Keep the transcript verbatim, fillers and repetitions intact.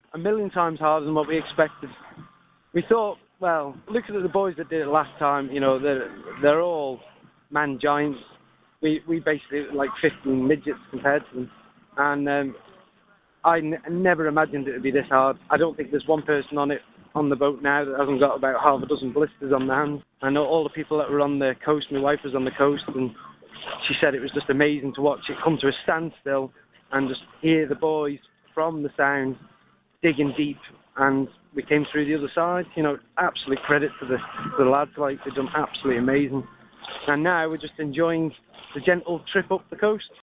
a million times harder than what we expected. We thought, well, looking at the boys that did it last time, you know, they're, they're all man giants. We we basically like fifteen midgets compared to them. And um, I n- never imagined it would be this hard. I don't think there's one person on it, on the boat now, that hasn't got about half a dozen blisters on their hands. I know all the people that were on the coast, my wife was on the coast, and she said it was just amazing to watch it come to a standstill and just hear the boys from the sound digging deep, and we came through the other side. You know, absolute credit to the, to the lads, like, they've done absolutely amazing. And now we're just enjoying the gentle trip up the coast.